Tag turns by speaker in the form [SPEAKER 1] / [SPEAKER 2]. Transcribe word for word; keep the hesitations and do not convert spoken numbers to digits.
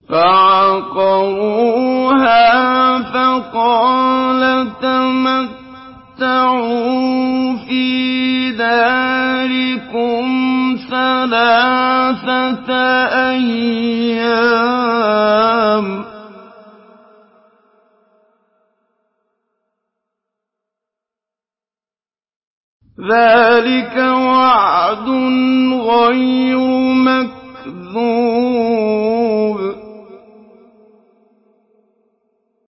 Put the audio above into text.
[SPEAKER 1] فَعَقَرُوهَا فَقَالَ تَمَتَّعُوا فِي دَارِكُمْ ثَلَاثَةَ أَيَّامٍ ۖ ذَٰلِكَ وَعْدٌ غَيْرُ مَكْذُوبٍ